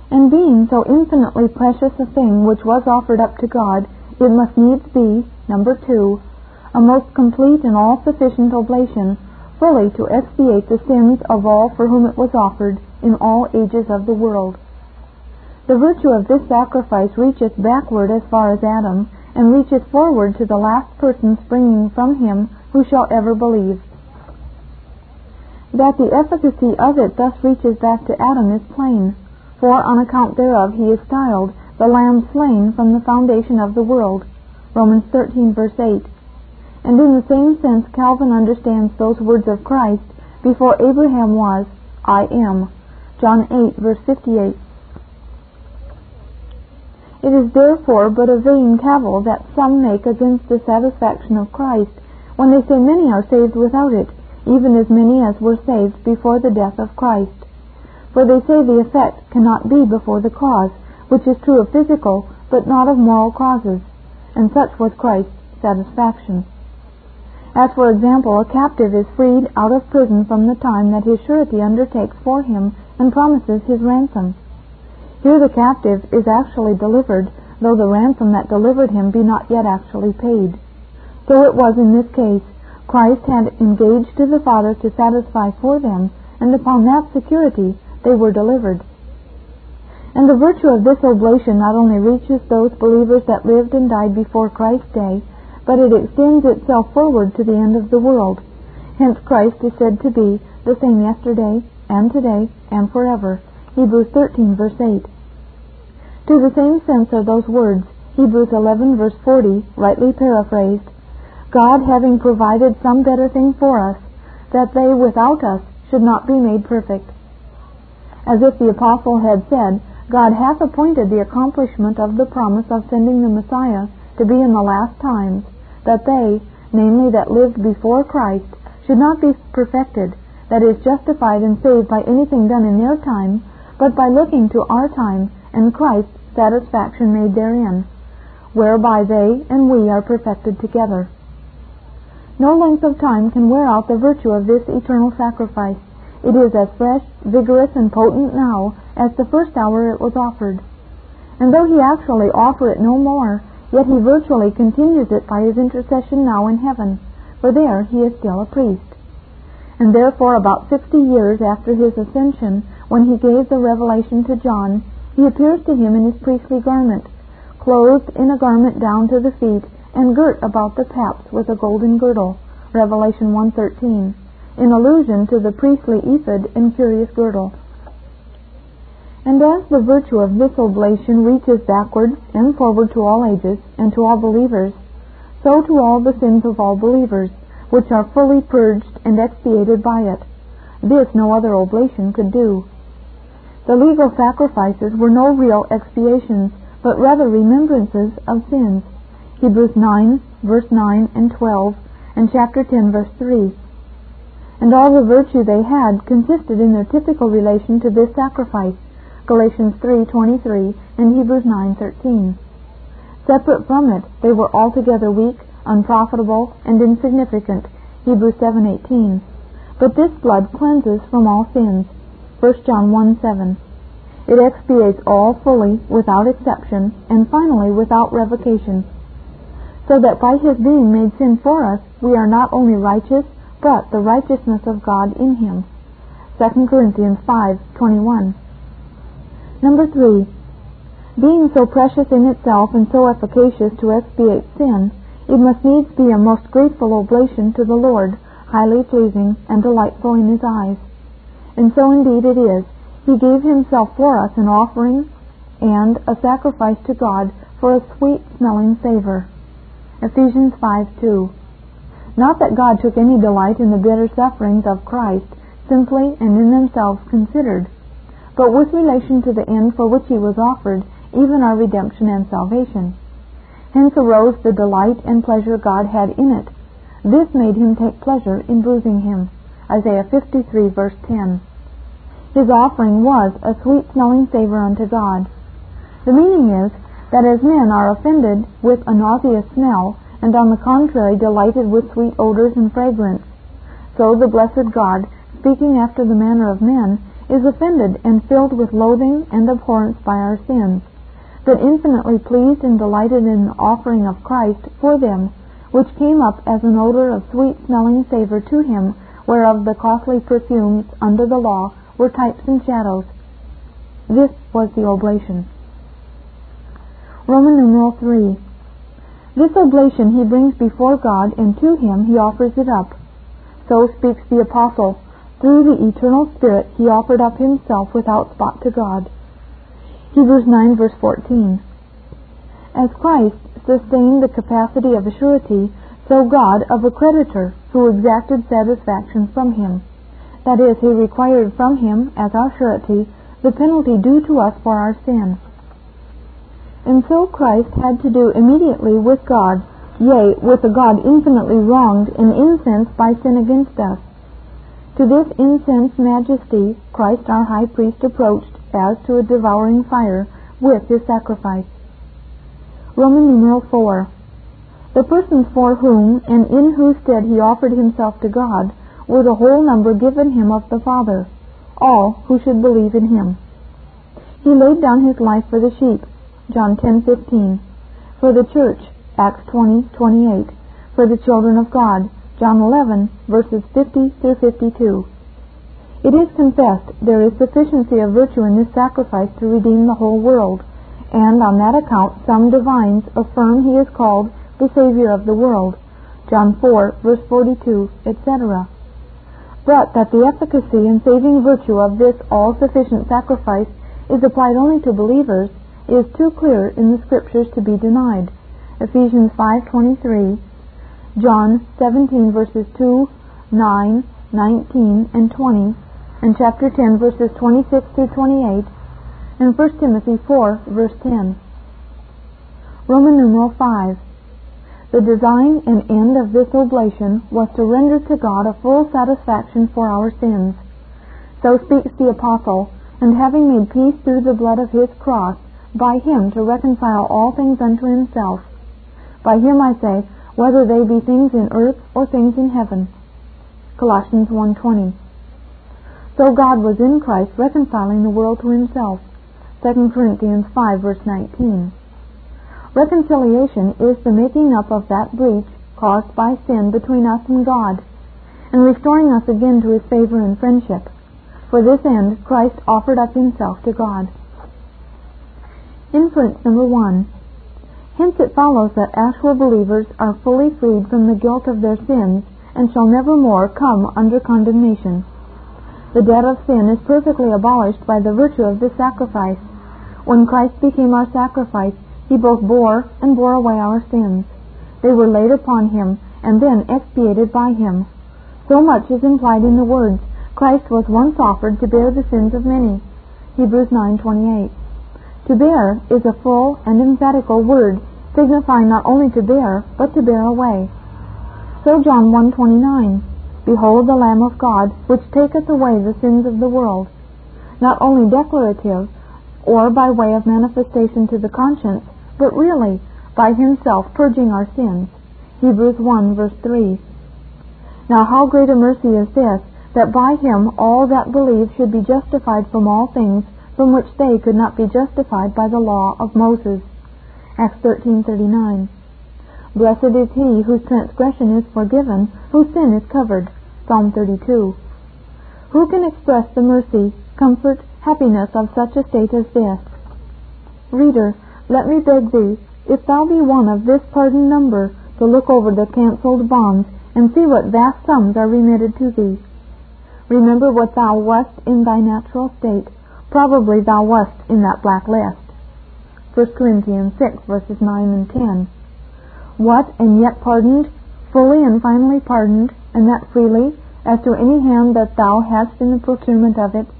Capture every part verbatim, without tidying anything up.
And being so infinitely precious a thing which was offered up to God, it must needs be, number two, a most complete and all-sufficient oblation, fully to expiate the sins of all for whom it was offered in all ages of the world. The virtue of this sacrifice reacheth backward as far as Adam, and reacheth forward to the last person springing from him who shall ever believe. That the efficacy of it thus reaches back to Adam is plain, for on account thereof he is styled the Lamb slain from the foundation of the world, Romans thirteen verse eight. And in the same sense Calvin understands those words of Christ, before Abraham was, I am, John eight verse fifty-eight. It is therefore but a vain cavil that some make against the satisfaction of Christ, when they say many are saved without it, even as many as were saved before the death of Christ. For they say the effect cannot be before the cause, which is true of physical, but not of moral causes, and such was Christ's satisfaction. As for example, a captive is freed out of prison from the time that his surety undertakes for him and promises his ransom. Here the captive is actually delivered, though the ransom that delivered him be not yet actually paid. So it was in this case. Christ had engaged to the Father to satisfy for them, and upon that security they were delivered. And the virtue of this oblation not only reaches those believers that lived and died before Christ's day, but it extends itself forward to the end of the world. Hence Christ is said to be the same yesterday, and today, and forever. Hebrews thirteen verse eight. To the same sense are those words, Hebrews eleven verse forty, rightly paraphrased, God having provided some better thing for us, that they without us should not be made perfect. As if the apostle had said, God hath appointed the accomplishment of the promise of sending the Messiah to be in the last times, that they, namely that lived before Christ, should not be perfected, that is, justified and saved by anything done in their time, but by looking to our time and Christ's satisfaction made therein, whereby they and we are perfected together. No length of time can wear out the virtue of this eternal sacrifice. It is as fresh, vigorous, and potent now as the first hour it was offered. And though he actually offer it no more, yet he virtually continues it by his intercession now in heaven, for there he is still a priest. And therefore about sixty years after his ascension, when he gave the revelation to John, he appears to him in his priestly garment, clothed in a garment down to the feet, and girt about the paps with a golden girdle, Revelation one thirteen, in allusion to the priestly ephod and curious girdle. And as the virtue of this oblation reaches backward and forward to all ages and to all believers, so to all the sins of all believers, which are fully purged and expiated by it. This no other oblation could do. The legal sacrifices were no real expiations, but rather remembrances of sins. Hebrews nine, verse nine and twelve, and chapter ten, verse three. And all the virtue they had consisted in their typical relation to this sacrifice, Galatians three twenty-three and Hebrews nine thirteen. Separate from it, they were altogether weak, unprofitable, and insignificant, Hebrews seven eighteen. But this blood cleanses from all sins, First John one seven. It expiates all fully, without exception, and finally without revocation, so that by his being made sin for us, we are not only righteous, but the righteousness of God in him, Second Corinthians five twenty-one. Number three, being so precious in itself and so efficacious to expiate sin, it must needs be a most grateful oblation to the Lord, highly pleasing and delightful in his eyes. And so indeed it is. He gave himself for us an offering and a sacrifice to God for a sweet-smelling savor. Ephesians five two. Not that God took any delight in the bitter sufferings of Christ, simply and in themselves considered, but with relation to the end for which he was offered, even our redemption and salvation. Hence arose the delight and pleasure God had in it. This made him take pleasure in bruising him. Isaiah fifty-three, verse ten. His offering was a sweet-smelling savor unto God. The meaning is that as men are offended with a nauseous smell, and on the contrary delighted with sweet odors and fragrance, so the blessed God, speaking after the manner of men, is offended and filled with loathing and abhorrence by our sins, but infinitely pleased and delighted in the offering of Christ for them, which came up as an odor of sweet-smelling savor to him, whereof the costly perfumes under the law were types and shadows. This was the oblation. Roman numeral three. This oblation he brings before God, and to him he offers it up. So speaks the Apostle, through the eternal Spirit he offered up himself without spot to God. Hebrews nine verse fourteen. As Christ sustained the capacity of a surety, so God of a creditor, who exacted satisfaction from him. That is, he required from him, as our surety, the penalty due to us for our sin. And so Christ had to do immediately with God, yea, with a God infinitely wronged and incensed by sin against us. To this incensed majesty Christ our high priest approached as to a devouring fire with his sacrifice. Roman numeral four. The persons for whom and in whose stead he offered himself to God were the whole number given him of the Father, all who should believe in him. He laid down his life for the sheep, John ten fifteen, for the church, Acts twenty twenty-eight, for the children of God, John eleven verses fifty through fifty-two. It is confessed there is sufficiency of virtue in this sacrifice to redeem the whole world, and on that account some divines affirm he is called the Savior of the world, John four verse forty-two, et cetera. But that the efficacy and saving virtue of this all-sufficient sacrifice is applied only to believers is too clear in the Scriptures to be denied. Ephesians five twenty-three, John seventeen verses two, nine, nineteen, and twenty, and chapter ten verses twenty-six through twenty-eight, and First Timothy four verse ten. Roman numeral five. The design and end of this oblation was to render to God a full satisfaction for our sins. So speaks the Apostle, and having made peace through the blood of his cross, by him to reconcile all things unto himself. By him, I say, whether they be things in earth or things in heaven. Colossians one twenty. So God was in Christ reconciling the world to himself. Second Corinthians five verse nineteen. Reconciliation is the making up of that breach caused by sin between us and God, and restoring us again to his favor and friendship. For this end, Christ offered up himself to God. Inference number one. Hence it follows that actual believers are fully freed from the guilt of their sins and shall never more come under condemnation. The debt of sin is perfectly abolished by the virtue of this sacrifice. When Christ became our sacrifice, he both bore and bore away our sins. They were laid upon him and then expiated by him. So much is implied in the words, Christ was once offered to bear the sins of many. Hebrews nine twenty-eight. To bear is a full and emphatical word, signifying not only to bear, but to bear away. So John one twenty-nine, Behold the Lamb of God, which taketh away the sins of the world. Not only declarative, or by way of manifestation to the conscience, but really by himself purging our sins. Hebrews one verse three. Now how great a mercy is this, that by him all that believe should be justified from all things from which they could not be justified by the law of Moses. Acts thirteen thirty-nine. Blessed is he whose transgression is forgiven, whose sin is covered. Psalm thirty-two. Who can express the mercy, comfort, happiness of such a state as this? Reader, let me beg thee, if thou be one of this pardoned number, to look over the cancelled bonds and see what vast sums are remitted to thee. Remember what thou wast in thy natural state. Probably thou wast in that black list. First Corinthians six verses nine and ten. What, and yet pardoned, fully and finally pardoned, and that freely, as to any hand that thou hast in the procurement of it?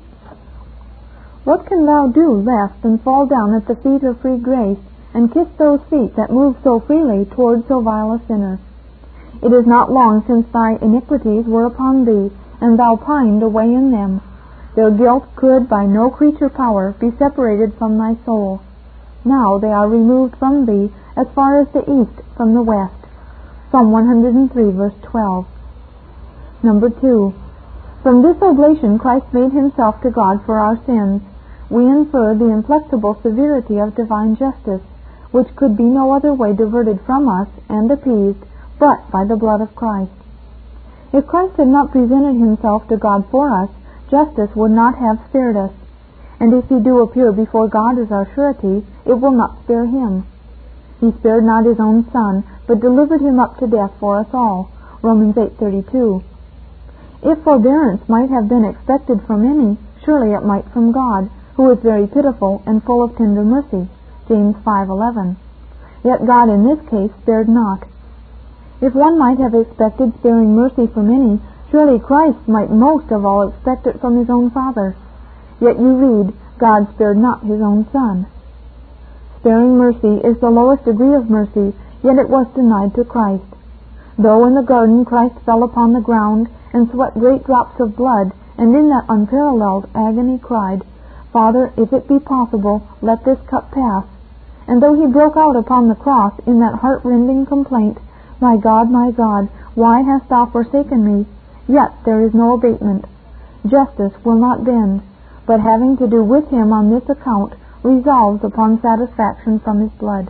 What can thou do less than fall down at the feet of free grace, and kiss those feet that move so freely toward so vile a sinner? It is not long since thy iniquities were upon thee, and thou pined away in them. Their guilt could by no creature power be separated from thy soul. Now they are removed from thee as far as the east from the west. Psalm one hundred three verse twelve. Number two. From this oblation Christ made himself to God for our sins. We infer the inflexible severity of divine justice, which could be no other way diverted from us and appeased but by the blood of Christ. If Christ had not presented himself to God for us, justice would not have spared us. And if he do appear before God as our surety, it will not spare him. He spared not his own Son, but delivered him up to death for us all. Romans eight thirty-two. If forbearance might have been expected from any, surely it might from God, who is very pitiful and full of tender mercy. James five eleven. Yet God in this case spared not. If one might have expected sparing mercy from any, surely Christ might most of all expect it from his own Father. Yet you read, God spared not his own Son. Sparing mercy is the lowest degree of mercy, yet it was denied to Christ. Though in the garden Christ fell upon the ground and sweat great drops of blood, and in that unparalleled agony cried, Father, if it be possible, let this cup pass. And though he broke out upon the cross in that heart-rending complaint, My God, my God, why hast thou forsaken me? Yet there is no abatement. Justice will not bend, but having to do with him on this account, resolves upon satisfaction from his blood.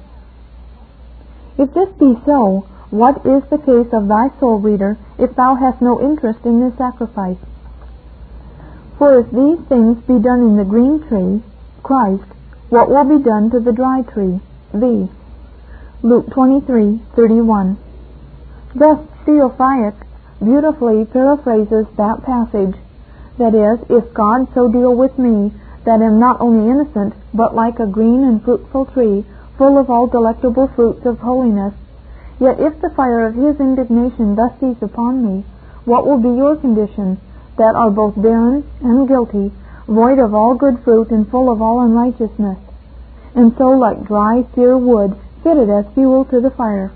If this be so, what is the case of thy soul, reader, if thou hast no interest in this sacrifice? For if these things be done in the green tree, Christ, what will be done to the dry tree, thee? Luke twenty-three thirty-one. Thus Theophylact beautifully paraphrases that passage. That is, if God so deal with me, that am not only innocent, but like a green and fruitful tree, full of all delectable fruits of holiness, yet if the fire of his indignation thus seize upon me, what will be your condition, that are both barren and guilty, void of all good fruit and full of all unrighteousness, and so like dry, sere wood, fitted as fuel to the fire?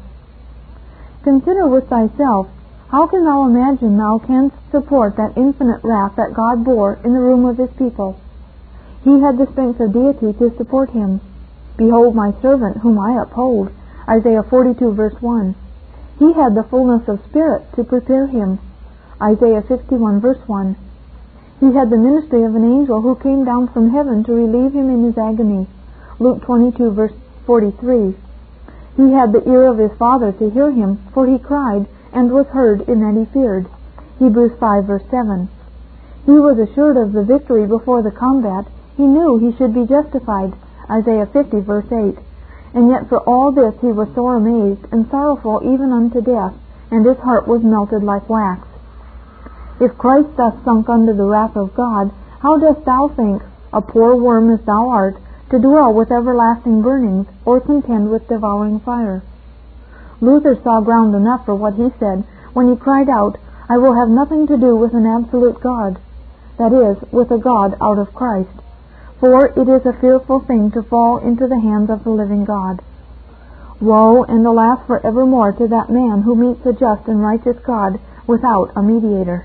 Consider with thyself, how can thou imagine thou canst support that infinite wrath that God bore in the room of his people? He had the strength of deity to support him. Behold my servant whom I uphold, Isaiah forty-two verse one. He had the fullness of spirit to prepare him, Isaiah fifty-one verse one. He had the ministry of an angel who came down from heaven to relieve him in his agony, Luke twenty-two verse forty-three. He had the ear of his Father to hear him, for he cried, and was heard in that he feared, Hebrews five verse seven. He was assured of the victory before the combat. He knew he should be justified, Isaiah fifty verse eight. And yet for all this he was sore amazed, and sorrowful even unto death, and his heart was melted like wax. If Christ thus sunk under the wrath of God, how dost thou think, a poor worm as thou art, to dwell with everlasting burnings, or contend with devouring fire? Luther saw ground enough for what he said when he cried out, I will have nothing to do with an absolute God, that is, with a God out of Christ. For it is a fearful thing to fall into the hands of the living God. Woe and alas for evermore to that man who meets a just and righteous God without a mediator.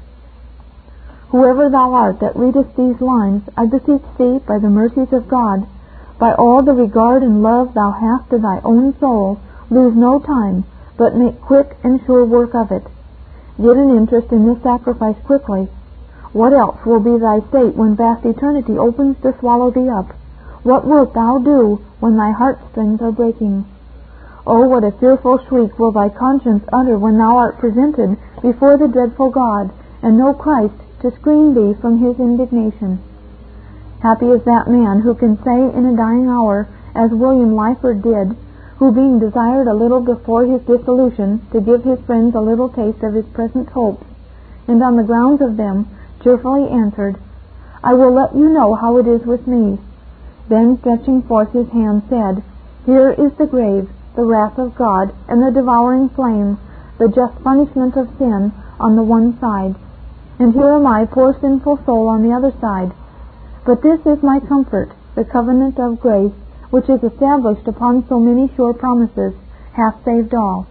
Whoever thou art that readest these lines, I beseech thee, by the mercies of God, by all the regard and love thou hast to thy own soul, lose no time, but make quick and sure work of it. Get an interest in this sacrifice quickly. What else will be thy state when vast eternity opens to swallow thee up? What wilt thou do when thy heartstrings are breaking? Oh, what a fearful shriek will thy conscience utter when thou art presented before the dreadful God, and no Christ to screen thee from his indignation. Happy is that man who can say in a dying hour, as William Lyford did, who being desired a little before his dissolution to give his friends a little taste of his present hopes, and on the grounds of them cheerfully answered, I will let you know how it is with me. Then stretching forth his hand said, Here is the grave, the wrath of God, and the devouring flame, the just punishment of sin on the one side, and here am I, poor sinful soul, on the other side. But this is my comfort, the covenant of grace, which is established upon so many sure promises, hath saved all.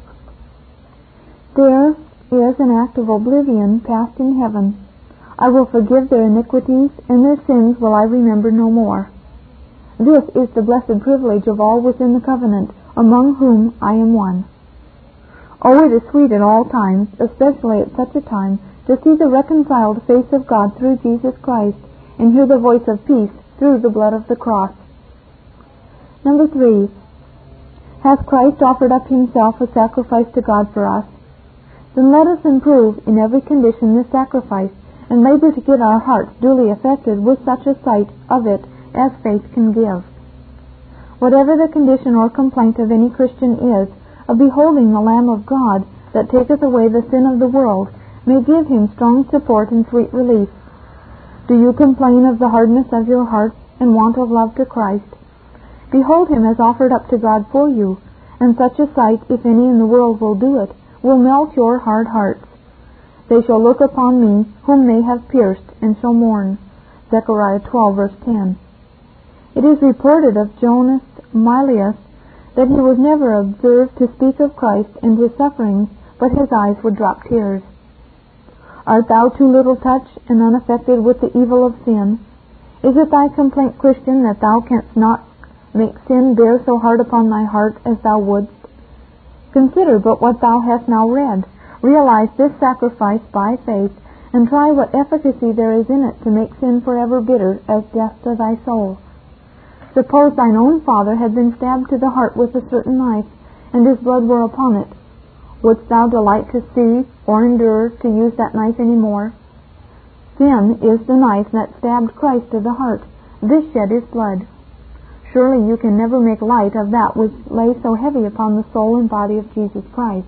There is an act of oblivion passed in heaven. I will forgive their iniquities, and their sins will I remember no more. This is the blessed privilege of all within the covenant, among whom I am one. Oh, it is sweet at all times, especially at such a time, to see the reconciled face of God through Jesus Christ, and hear the voice of peace through the blood of the cross. Number three, has Christ offered up himself a sacrifice to God for us? Then let us improve in every condition this sacrifice, and labor to get our hearts duly affected with such a sight of it as faith can give. Whatever the condition or complaint of any Christian is, of beholding the Lamb of God that taketh away the sin of the world, may give him strong support and sweet relief. Do you complain of the hardness of your heart and want of love to Christ? Behold him as offered up to God for you, and such a sight, if any in the world will do it, will melt your hard hearts. They shall look upon me whom they have pierced, and shall mourn. Zechariah twelve, verse ten. It is reported of Jonas Milius that he was never observed to speak of Christ and his sufferings, but his eyes would drop tears. Art thou too little touched and unaffected with the evil of sin? Is it thy complaint, Christian, that thou canst not make sin bear so hard upon thy heart as thou wouldst? Consider but what thou hast now read. Realize this sacrifice by faith, and try what efficacy there is in it to make sin forever bitter as death to thy soul. Suppose thine own father had been stabbed to the heart with a certain knife, and his blood were upon it. Wouldst thou delight to see or endure to use that knife any more? Sin is the knife that stabbed Christ to the heart. This shed his blood. Surely you can never make light of that which lay so heavy upon the soul and body of Jesus Christ.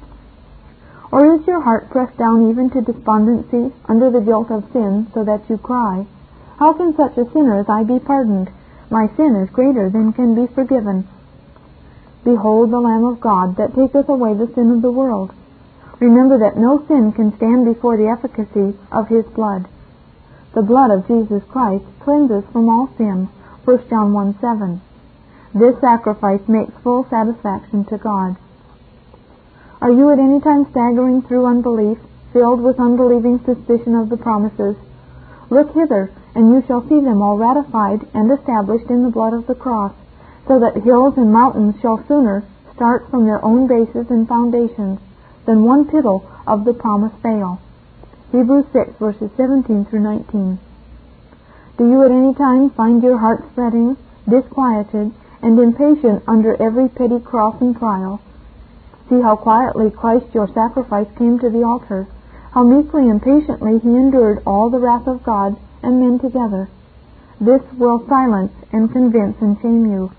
Or is your heart pressed down even to despondency under the guilt of sin, so that you cry, How can such a sinner as I be pardoned? My sin is greater than can be forgiven. Behold the Lamb of God that taketh away the sin of the world. Remember that no sin can stand before the efficacy of his blood. The blood of Jesus Christ cleanses from all sin. First John one, seven. This sacrifice makes full satisfaction to God. Are you at any time staggering through unbelief, filled with unbelieving suspicion of the promises? Look hither, and you shall see them all ratified and established in the blood of the cross, so that hills and mountains shall sooner start from their own bases and foundations than one tittle of the promise fail. Hebrews six, verses seventeen through nineteen. Do you at any time find your heart fretting, disquieted, and impatient under every petty cross and trial? See how quietly Christ your sacrifice came to the altar, how meekly and patiently he endured all the wrath of God and men together. This will silence and convince and shame you.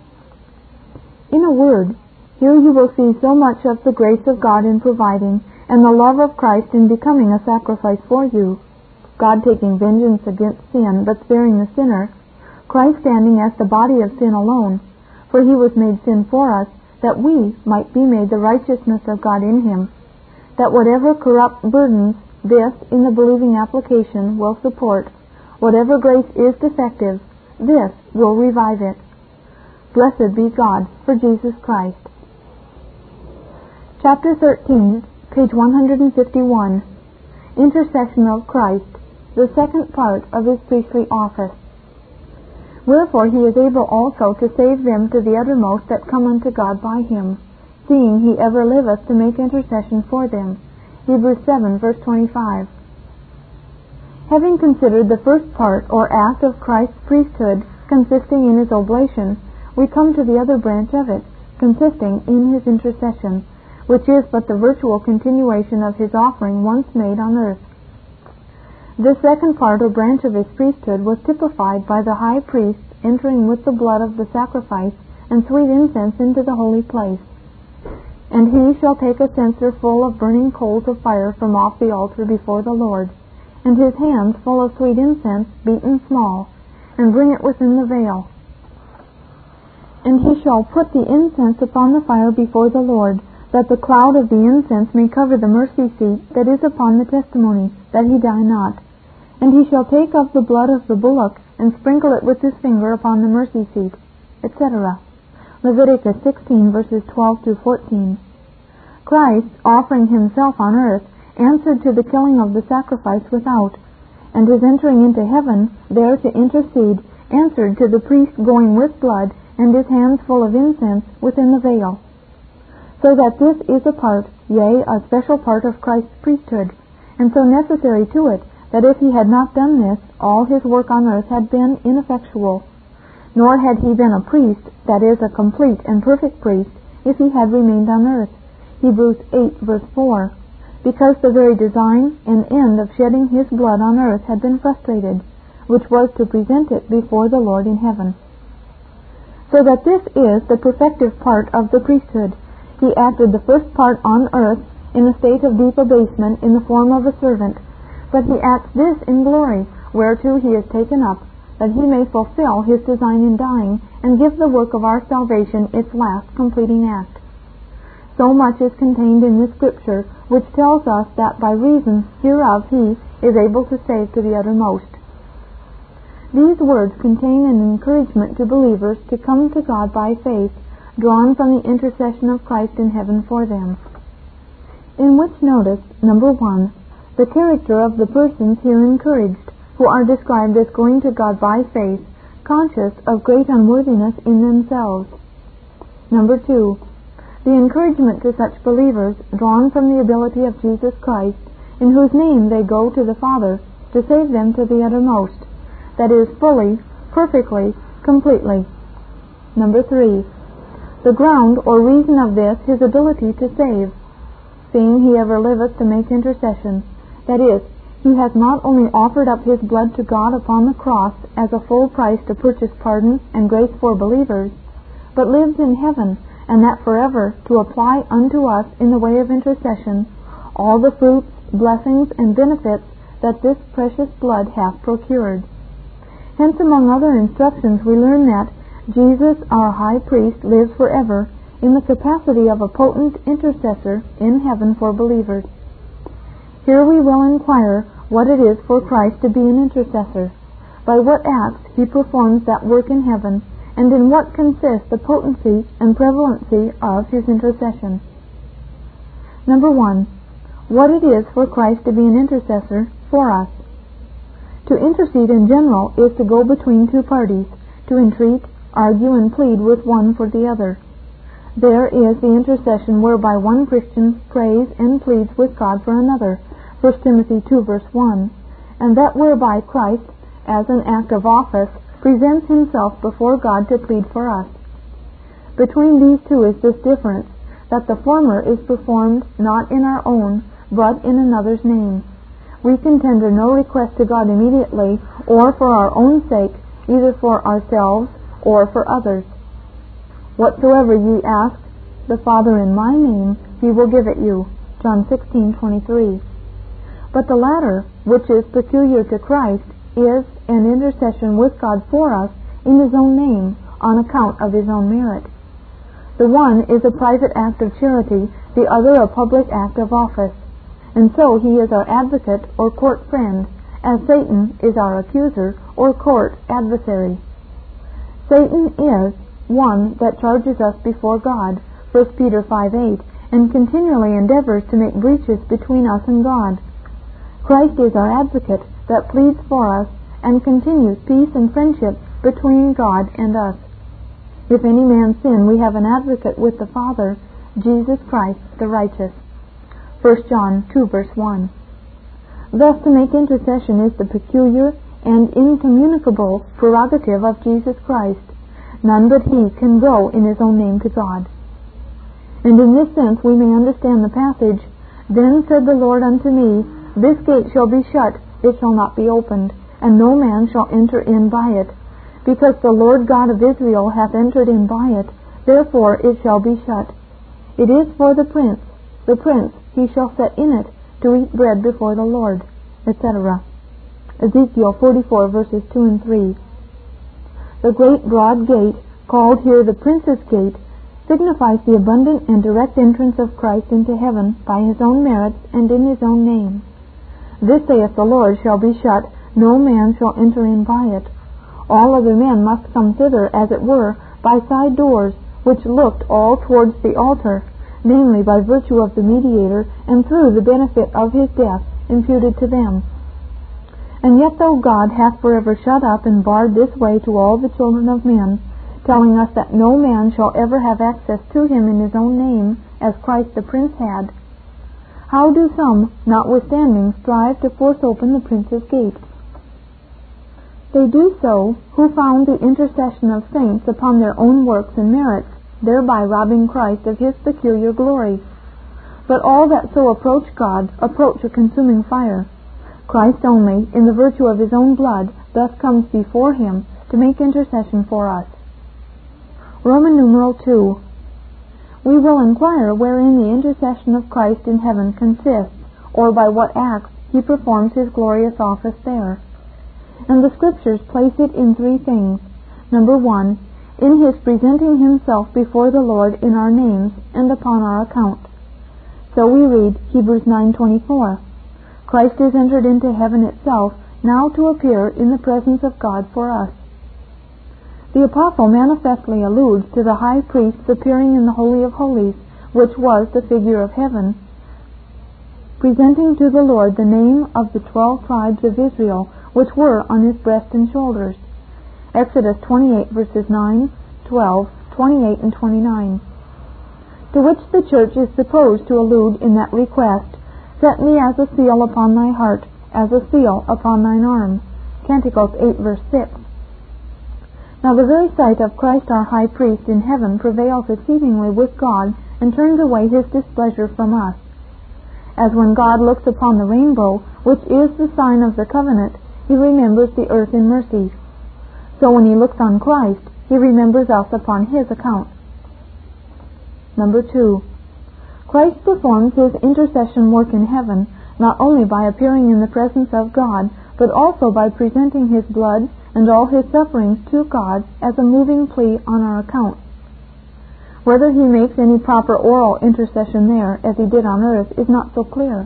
In a word, here you will see so much of the grace of God in providing, and the love of Christ in becoming a sacrifice for you. God taking vengeance against sin, but sparing the sinner. Christ standing as the body of sin alone, for he was made sin for us, that we might be made the righteousness of God in him. That whatever corrupt burdens this, in the believing application, will support, whatever grace is defective, this will revive it. Blessed be God for Jesus Christ. Chapter thirteen, page one hundred fifty-one. Intercession of Christ, the second part of his priestly office. Wherefore he is able also to save them to the uttermost that come unto God by him, seeing he ever liveth to make intercession for them. Hebrews seven, verse twenty-five. Having considered the first part or act of Christ's priesthood, consisting in his oblation, we come to the other branch of it, consisting in his intercession, which is but the virtual continuation of his offering once made on earth. This second part or branch of his priesthood was typified by the high priest entering with the blood of the sacrifice and sweet incense into the holy place. And he shall take a censer full of burning coals of fire from off the altar before the Lord, and his hands full of sweet incense beaten small, and bring it within the veil. And he shall put the incense upon the fire before the Lord, that the cloud of the incense may cover the mercy seat that is upon the testimony, that he die not. And he shall take of the blood of the bullock, and sprinkle it with his finger upon the mercy seat, et cetera. Leviticus sixteen, verses twelve through fourteen. Christ, offering himself on earth, answered to the killing of the sacrifice without, and his entering into heaven, there to intercede, answered to the priest going with blood, and his hands full of incense within the veil. So that this is a part, yea, a special part of Christ's priesthood, and so necessary to it that if he had not done this, all his work on earth had been ineffectual. Nor had he been a priest, that is, a complete and perfect priest, if he had remained on earth. Hebrews eight, verse four. Because the very design and end of shedding his blood on earth had been frustrated, which was to present it before the Lord in heaven. So that this is the perfective part of the priesthood. He acted the first part on earth in a state of deep abasement in the form of a servant, but he acts this in glory, whereto he is taken up, that he may fulfill his design in dying, and give the work of our salvation its last completing act. So much is contained in this scripture, which tells us that by reason hereof he is able to save to the uttermost. These words contain an encouragement to believers to come to God by faith, drawn from the intercession of Christ in heaven for them. In which notice, number one, the character of the persons here encouraged, who are described as going to God by faith, conscious of great unworthiness in themselves. Number two, the encouragement to such believers, drawn from the ability of Jesus Christ, in whose name they go to the Father, to save them to the uttermost, that is, fully, perfectly, completely. Number three, the ground or reason of this, his ability to save, seeing he ever liveth to make intercession. That is, he has not only offered up his blood to God upon the cross as a full price to purchase pardon and grace for believers, but lives in heaven, and that forever, to apply unto us in the way of intercession all the fruits, blessings, and benefits that this precious blood hath procured. Hence, among other instructions, we learn that Jesus, our high priest, lives forever in the capacity of a potent intercessor in heaven for believers. Here we will inquire what it is for Christ to be an intercessor, by what acts he performs that work in heaven, and in what consists the potency and prevalency of his intercession. Number one, what it is for Christ to be an intercessor for us. To intercede in general is to go between two parties, to entreat, argue, and plead with one for the other. There is the intercession whereby one Christian prays and pleads with God for another, First Timothy two, verse one, and that whereby Christ, as an act of office, presents himself before God to plead for us. Between these two is this difference, that the former is performed not in our own, but in another's name. We can tender no request to God immediately, or for our own sake, either for ourselves or for others. Whatsoever ye ask the Father in my name, he will give it you. John sixteen, twenty-three. But the latter, which is peculiar to Christ, is an intercession with God for us in his own name, on account of his own merit. The one is a private act of charity, the other a public act of office. And so he is our advocate or court friend, as Satan is our accuser or court adversary. Satan is one that charges us before God, First Peter five, eight, and continually endeavors to make breaches between us and God. Christ is our advocate that pleads for us and continues peace and friendship between God and us. If any man sin, we have an advocate with the Father, Jesus Christ the righteous. First John two, verse one. Thus to make intercession is the peculiar and incommunicable prerogative of Jesus Christ. None but he can go in his own name to God. And in this sense we may understand the passage, Then said the Lord unto me, This gate shall be shut, it shall not be opened, and no man shall enter in by it. Because the Lord God of Israel hath entered in by it, therefore it shall be shut. It is for the prince, the prince he shall set in it, to eat bread before the Lord, et cetera. Ezekiel forty-four, verses two and three. The great broad gate, called here the Prince's Gate, signifies the abundant and direct entrance of Christ into heaven by his own merits and in his own name. This, saith the Lord, shall be shut, no man shall enter in by it. All other men must come thither, as it were, by side doors, which looked all towards the altar, namely by virtue of the mediator, and through the benefit of his death imputed to them. And yet though God hath forever shut up and barred this way to all the children of men, telling us that no man shall ever have access to him in his own name, as Christ the Prince had, How do some, notwithstanding, strive to force open the prince's gate? They do so who found the intercession of saints upon their own works and merits, thereby robbing Christ of his peculiar glory. But all that so approach God approach a consuming fire. Christ only, in the virtue of his own blood, thus comes before him to make intercession for us. Roman numeral two. We will inquire wherein the intercession of Christ in heaven consists, or by what acts he performs his glorious office there. And the Scriptures place it in three things. Number one, in his presenting himself before the Lord in our names and upon our account. So we read Hebrews nine twenty-four. Christ is entered into heaven itself, now to appear in the presence of God for us. The Apostle manifestly alludes to the high priest's appearing in the Holy of Holies, which was the figure of heaven, presenting to the Lord the name of the twelve tribes of Israel, which were on his breast and shoulders. Exodus twenty-eight, verses nine, twelve, twenty-eight, and twenty-nine. To which the church is supposed to allude in that request, Set me as a seal upon thy heart, as a seal upon thine arm. Canticles eight, verse six. Now the very sight of Christ our high priest in heaven prevails exceedingly with God, and turns away his displeasure from us. As when God looks upon the rainbow, which is the sign of the covenant, he remembers the earth in mercy. So when he looks on Christ, he remembers us upon his account. Number two. Christ performs his intercession work in heaven, not only by appearing in the presence of God, but also by presenting his blood and all his sufferings to God as a moving plea on our account. Whether he makes any proper oral intercession there, as he did on earth, is not so clear.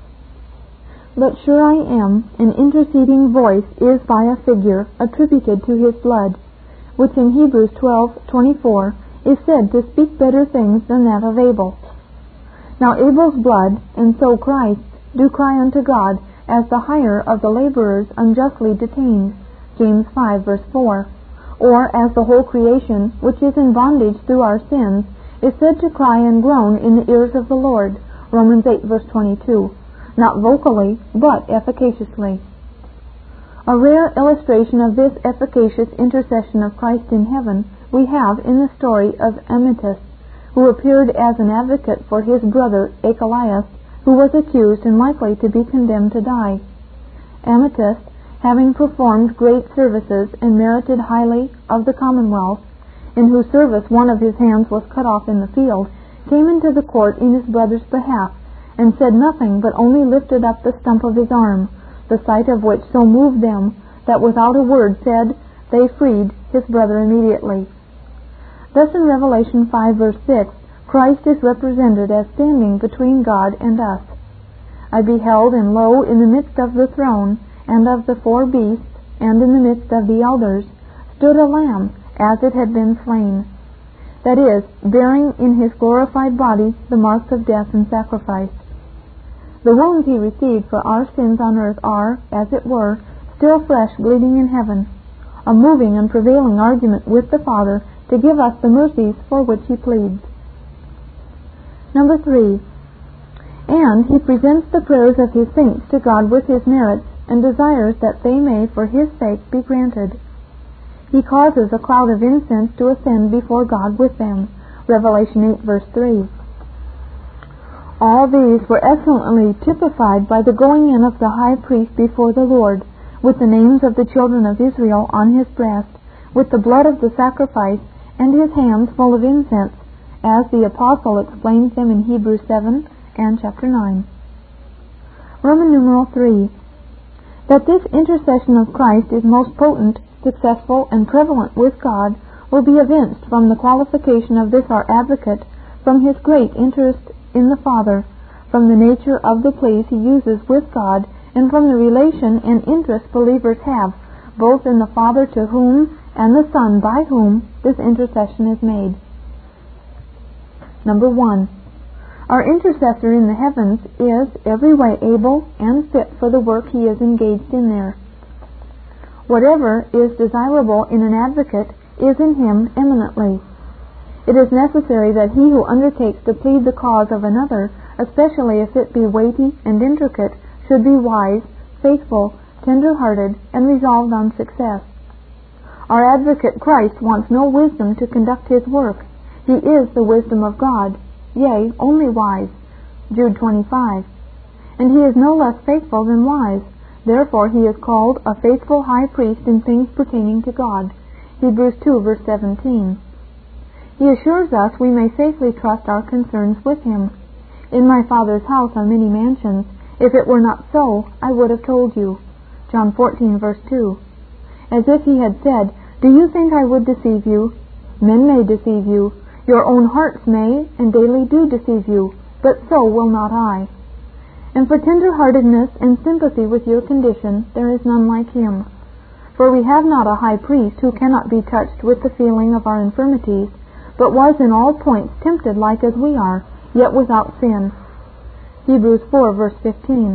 But sure I am, an interceding voice is by a figure attributed to his blood, which in Hebrews twelve twenty-four is said to speak better things than that of Abel. Now Abel's blood, and so Christ's, do cry unto God as the hire of the laborers unjustly detained, James five, verse four, or as the whole creation, which is in bondage through our sins, is said to cry and groan in the ears of the Lord, Romans eight, verse twenty-two, not vocally, but efficaciously. A rare illustration of this efficacious intercession of Christ in heaven we have in the story of Amytas, who appeared as an advocate for his brother Achalias, who was accused and likely to be condemned to die. Amytas, having performed great services and merited highly of the commonwealth, in whose service one of his hands was cut off in the field, came into the court in his brother's behalf, and said nothing, but only lifted up the stump of his arm, the sight of which so moved them, that without a word said, they freed his brother immediately. Thus in Revelation five, verse six, Christ is represented as standing between God and us. I beheld, and lo, in the midst of the throne, and of the four beasts, and in the midst of the elders, stood a lamb, as it had been slain, that is, bearing in his glorified body the marks of death and sacrifice. The wounds he received for our sins on earth are, as it were, still fresh bleeding in heaven, a moving and prevailing argument with the Father to give us the mercies for which he pleads. Number three. And he presents the prayers of his saints to God with his merits, and desires that they may for his sake be granted. He causes a cloud of incense to ascend before God with them. Revelation eight, verse three. All these were excellently typified by the going in of the high priest before the Lord, with the names of the children of Israel on his breast, with the blood of the sacrifice, and his hands full of incense, as the Apostle explains them in Hebrews seven and chapter nine. Roman numeral three. That this intercession of Christ is most potent, successful, and prevalent with God will be evinced from the qualification of this our advocate, from his great interest in the Father, from the nature of the pleas he uses with God, and from the relation and interest believers have, both in the Father to whom and the Son by whom this intercession is made. Number one. Our intercessor in the heavens is every way able and fit for the work he is engaged in there. Whatever is desirable in an advocate is in him eminently. It is necessary that he who undertakes to plead the cause of another especially if it be weighty and intricate, should be wise, faithful, tender-hearted, and resolved on success. Our advocate Christ wants no wisdom to conduct his work. He is the wisdom of God, yea, only wise. Jude twenty-five. And he is no less faithful than wise. Therefore he is called a faithful high priest in things pertaining to God. Hebrews two, verse seventeen. He assures us we may safely trust our concerns with him. In my Father's house are many mansions. If it were not so, I would have told you. John fourteen, verse two. As if he had said, do you think I would deceive you? Men may deceive you. Your own hearts may, and daily do deceive you, but so will not I. And for tender-heartedness and sympathy with your condition, there is none like him. For we have not a high priest who cannot be touched with the feeling of our infirmities, but was in all points tempted like as we are, yet without sin. Hebrews four, verse fifteen.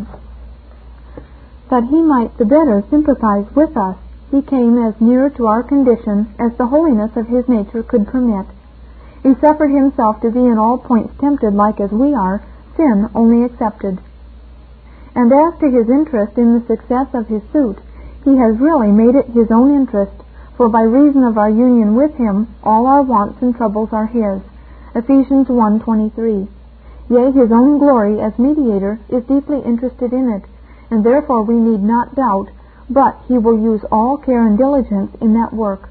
That he might the better sympathize with us, he came as near to our condition as the holiness of his nature could permit. He suffered himself to be in all points tempted like as we are, sin only excepted. And as to his interest in the success of his suit, he has really made it his own interest, for by reason of our union with him, all our wants and troubles are his. Ephesians one twenty-three. Yea, his own glory as mediator is deeply interested in it, and therefore we need not doubt, but he will use all care and diligence in that work.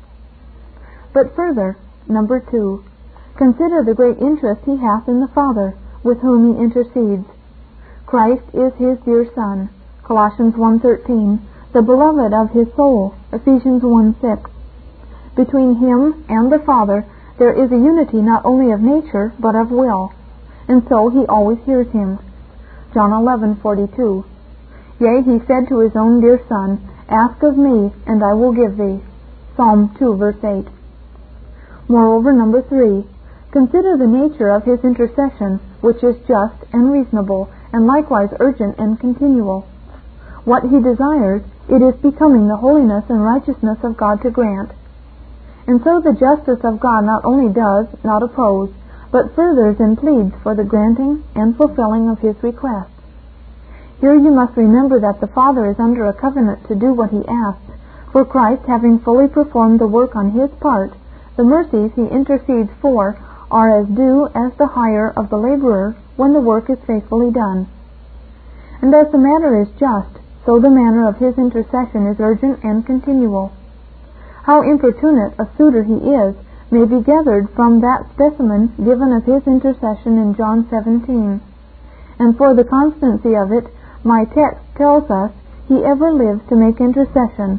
But further, number two, consider the great interest he hath in the Father, with whom he intercedes. Christ is his dear Son, Colossians one thirteen, the beloved of his soul, Ephesians one six. Between him and the Father there is a unity not only of nature, but of will, and so he always hears him. John eleven forty-two. Yea, he said to his own dear Son, ask of me, and I will give thee. Psalm two, verse eight. Moreover, number three, consider the nature of his intercession, which is just and reasonable, and likewise urgent and continual. What he desires, it is becoming the holiness and righteousness of God to grant. And so the justice of God not only does not oppose, but furthers and pleads for the granting and fulfilling of his requests. Here you must remember that the Father is under a covenant to do what he asks, for Christ having fully performed the work on his part, the mercies he intercedes for are as due as the hire of the laborer when the work is faithfully done. And as the matter is just, so the manner of his intercession is urgent and continual. How importunate a suitor he is may be gathered from that specimen given of his intercession in John seventeen. And for the constancy of it, my text tells us he ever lives to make intercession.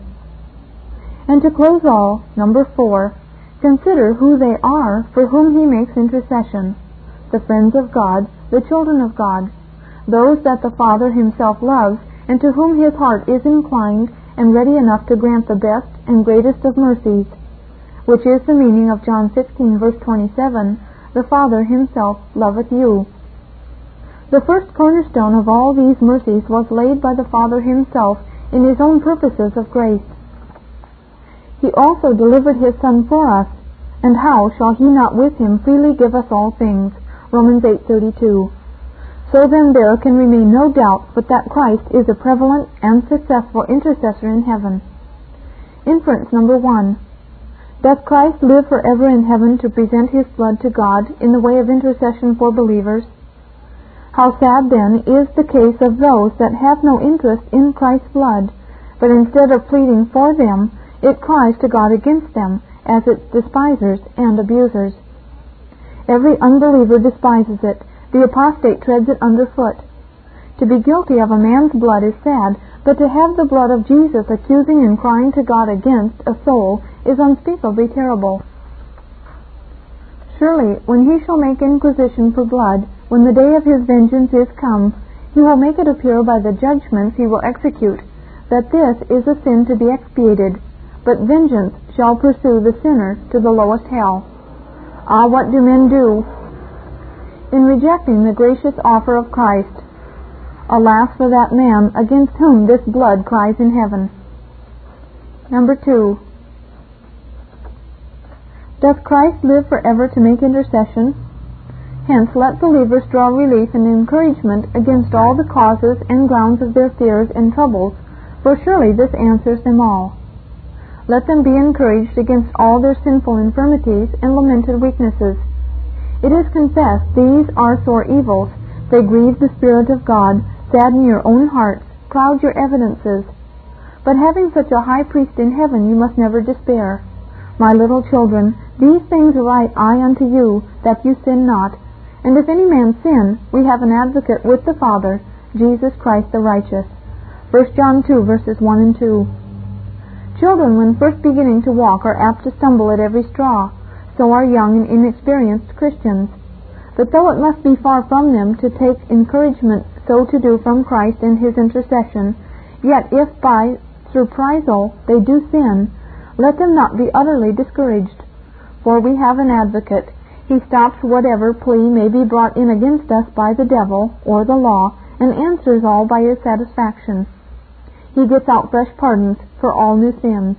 And to close all, number four, consider who they are for whom he makes intercession: the friends of God, the children of God, those that the Father himself loves, and to whom his heart is inclined and ready enough to grant the best and greatest of mercies, which is the meaning of John sixteen, verse twenty-seven, the Father himself loveth you. The first cornerstone of all these mercies was laid by the Father himself in his own purposes of grace. He also delivered his Son for us, and how shall he not with him freely give us all things? Romans eight thirty-two. So then there can remain no doubt but that Christ is a prevalent and successful intercessor in heaven. Inference number one. Does Christ live forever in heaven to present his blood to God in the way of intercession for believers? How sad then is the case of those that have no interest in Christ's blood, but instead of pleading for them, it cries to God against them as its despisers and abusers. Every unbeliever despises it. The apostate treads it underfoot. To be guilty of a man's blood is sad, but to have the blood of Jesus accusing and crying to God against a soul is unspeakably terrible. Surely, when he shall make inquisition for blood, when the day of his vengeance is come, he will make it appear by the judgments he will execute, that this is a sin to be expiated, but vengeance shall pursue the sinner to the lowest hell. Ah, what do men do in rejecting the gracious offer of Christ? Alas for that man against whom this blood cries in heaven. Number two. Does Christ live forever to make intercession? Hence let believers draw relief and encouragement against all the causes and grounds of their fears and troubles, for surely this answers them all. Let them be encouraged against all their sinful infirmities and lamented weaknesses. It is confessed these are sore evils. They grieve the Spirit of God, sadden your own hearts, cloud your evidences. But having such a high priest in heaven, you must never despair. My little children, these things write I unto you, that you sin not. And if any man sin, we have an advocate with the Father, Jesus Christ the righteous. First John two, verses one and two. Children, when first beginning to walk, are apt to stumble at every straw. So are young and inexperienced Christians. But though it must be far from them to take encouragement so to do from Christ and His intercession, yet if by surprisal they do sin, let them not be utterly discouraged. For we have an advocate. He stops whatever plea may be brought in against us by the devil or the law, and answers all by His satisfaction. He gets out fresh pardons for all new sins.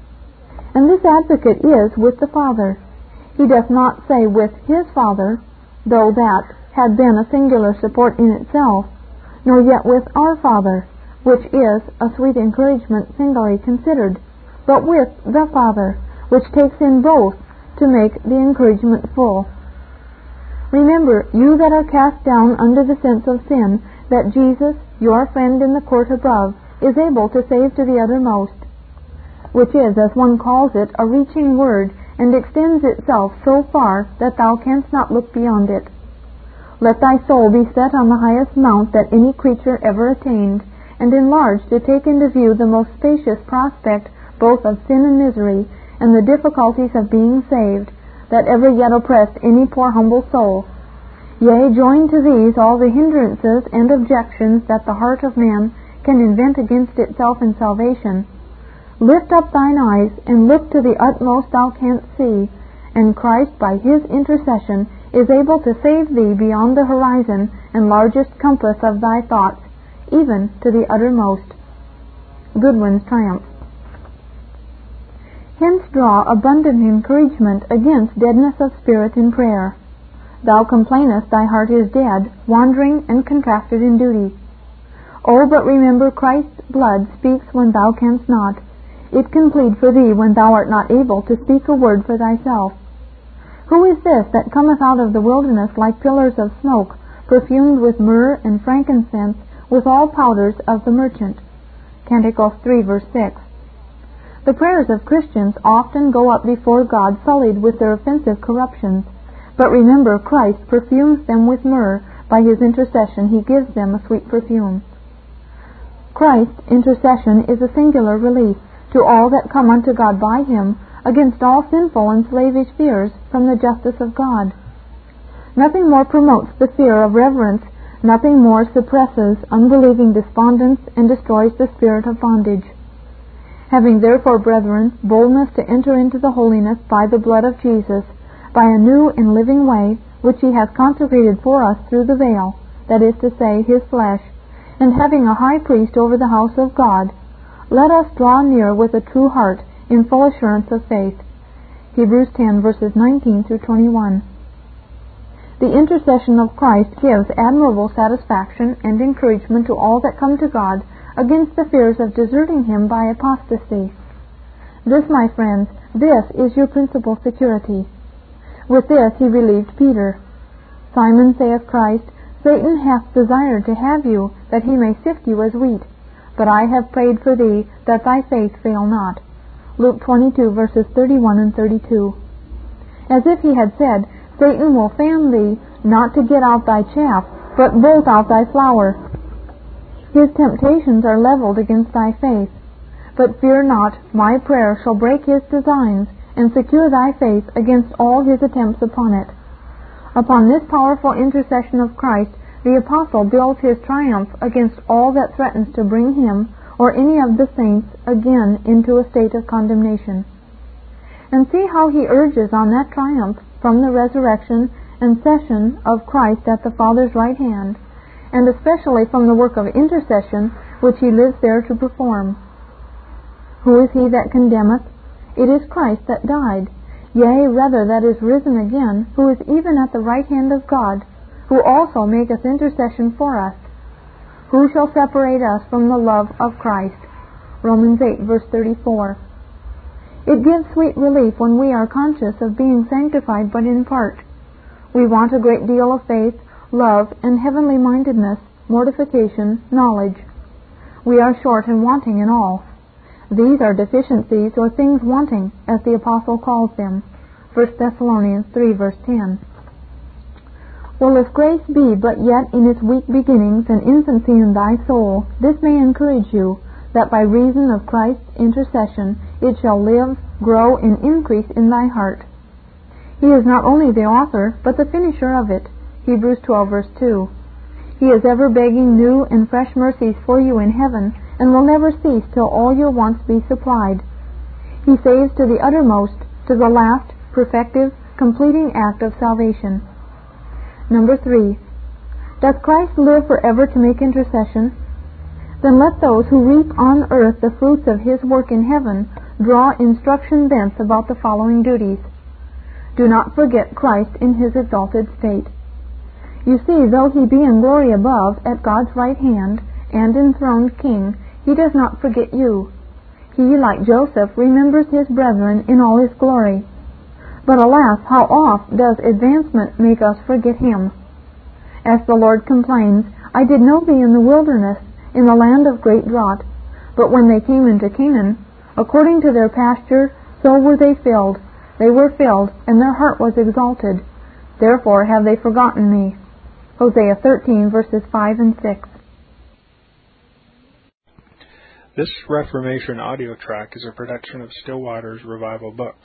And this advocate is with the Father. He does not say with His Father, though that had been a singular support in itself, nor yet with our Father, which is a sweet encouragement singly considered, but with the Father, which takes in both to make the encouragement full. Remember, you that are cast down under the sense of sin, that Jesus, your friend in the court above, is able to save to the uttermost, which is, as one calls it, a reaching word, and extends itself so far that thou canst not look beyond it. Let thy soul be set on the highest mount that any creature ever attained, and enlarged to take into view the most spacious prospect both of sin and misery, and the difficulties of being saved, that ever yet oppressed any poor humble soul. Yea, join to these all the hindrances and objections that the heart of man can invent against itself in salvation. Lift up thine eyes, and look to the utmost thou canst see, and Christ by His intercession is able to save thee beyond the horizon and largest compass of thy thoughts, even to the uttermost. Goodwin's Triumph. Hence draw abundant encouragement against deadness of spirit in prayer. Thou complainest thy heart is dead, wandering and contracted in duty. Oh, but remember Christ's blood speaks when thou canst not. It can plead for thee when thou art not able to speak a word for thyself. Who is this that cometh out of the wilderness like pillars of smoke, perfumed with myrrh and frankincense, with all powders of the merchant? Canticles three, verse six. The prayers of Christians often go up before God sullied with their offensive corruptions, but remember Christ perfumes them with myrrh. By His intercession He gives them a sweet perfume. Christ's intercession is a singular relief to all that come unto God by Him against all sinful and slavish fears from the justice of God. Nothing more promotes the fear of reverence, nothing more suppresses unbelieving despondence and destroys the spirit of bondage. Having therefore, brethren, boldness to enter into the holiness by the blood of Jesus, by a new and living way, which He hath consecrated for us through the veil, that is to say, His flesh, and having a high priest over the house of God, let us draw near with a true heart in full assurance of faith. Hebrews ten, verses nineteen through twenty-one. The intercession of Christ gives admirable satisfaction and encouragement to all that come to God against the fears of deserting Him by apostasy. This, my friends, this is your principal security. With this He relieved Peter. Simon, saith Christ, Satan hath desired to have you, that he may sift you as wheat. But I have prayed for thee, that thy faith fail not. Luke twenty-two, verses thirty-one and thirty-two. As if He had said, Satan will fan thee, not to get out thy chaff, but bolt out thy flour. His temptations are leveled against thy faith. But fear not, my prayer shall break his designs, and secure thy faith against all his attempts upon it. Upon this powerful intercession of Christ, the Apostle builds his triumph against all that threatens to bring him, or any of the saints, again into a state of condemnation. And see how he urges on that triumph from the resurrection and session of Christ at the Father's right hand, and especially from the work of intercession which he lives there to perform. Who is he that condemneth? It is Christ that died, Yea, rather, that is risen again, who is even at the right hand of God, who also maketh intercession for us. Who shall separate us from the love of Christ? Romans eight, verse thirty-four. It gives sweet relief when we are conscious of being sanctified but in part. We want a great deal of faith, love, and heavenly mindedness, mortification, knowledge. We are short and wanting in all. These are deficiencies or things wanting, as the Apostle calls them. First Thessalonians three, verse ten. Well, if grace be but yet in its weak beginnings and infancy in thy soul, this may encourage you, that by reason of Christ's intercession it shall live, grow, and increase in thy heart. He is not only the author, but the finisher of it. Hebrews twelve, verse two. He is ever begging new and fresh mercies for you in heaven, and will never cease till all your wants be supplied. He saves to the uttermost, to the last, perfective, completing act of salvation. Number three. Does Christ live forever to make intercession? Then let those who reap on earth the fruits of His work in heaven draw instruction thence about the following duties. Do not forget Christ in His exalted state. You see, though He be in glory above, at God's right hand, and enthroned King, He does not forget you. He, like Joseph, remembers his brethren in all his glory. But alas, how oft does advancement make us forget Him? As the Lord complains, I did know thee in the wilderness, in the land of great drought. But when they came into Canaan, according to their pasture, so were they filled. They were filled, and their heart was exalted. Therefore have they forgotten me. Hosea thirteen, verses five and six. This Reformation audio track is a production of Stillwater's Revival Books.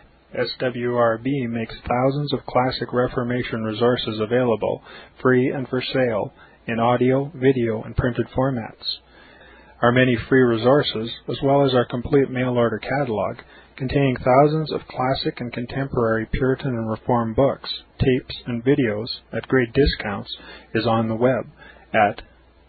S W R B makes thousands of classic Reformation resources available, free and for sale, in audio, video, and printed formats. Our many free resources, as well as our complete mail-order catalog, containing thousands of classic and contemporary Puritan and Reformed books, tapes, and videos at great discounts, is on the web at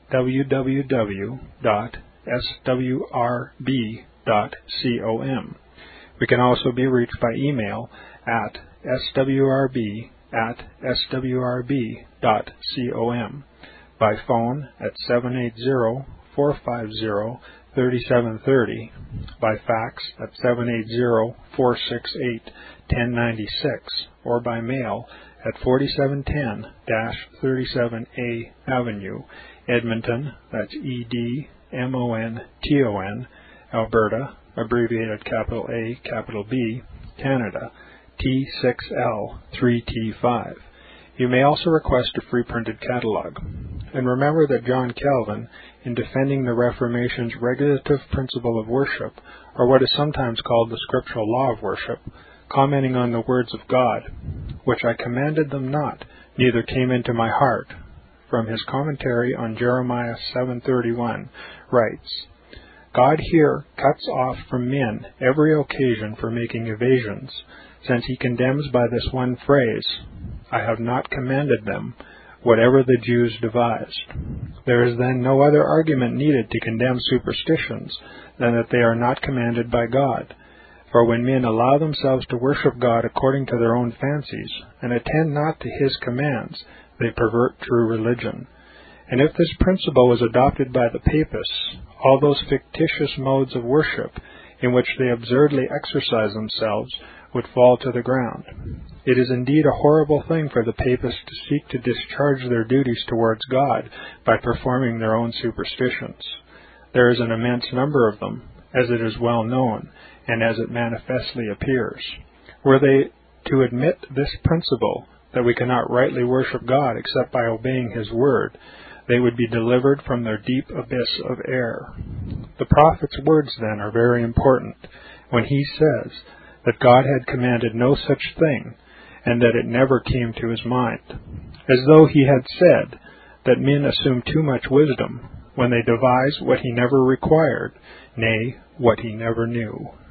w w w dot s w r b dot com. We can also be reached by email at s w r b at s w r b dot com, by phone at seven eight zero, four five zero, three seven three zero, by fax at seven eight zero, four six eight, one zero nine six, or by mail at forty-seven ten thirty-seven A Avenue, Edmonton, that's E D M O N T O N, Alberta, abbreviated capital A, capital B, Canada, T six L three T five. You may also request a free printed catalog. And remember that John Calvin, in defending the Reformation's regulative principle of worship, or what is sometimes called the scriptural law of worship, commenting on the words of God, which I commanded them not, neither came into my heart, from his commentary on Jeremiah seven thirty-one, writes, God here cuts off from men every occasion for making evasions, since he condemns by this one phrase, I have not commanded them, whatever the Jews devised. There is then no other argument needed to condemn superstitions than that they are not commanded by God. For when men allow themselves to worship God according to their own fancies, and attend not to His commands, they pervert true religion. And if this principle was adopted by the Papists, all those fictitious modes of worship in which they absurdly exercise themselves would fall to the ground. It is indeed a horrible thing for the Papists to seek to discharge their duties towards God by performing their own superstitions. There is an immense number of them, as it is well known, and as it manifestly appears. Were they to admit this principle, that we cannot rightly worship God except by obeying His word, they would be delivered from their deep abyss of error. The prophet's words, then, are very important, when he says that God had commanded no such thing, and that it never came to his mind, as though he had said that men assume too much wisdom when they devise what he never required, nay, what he never knew.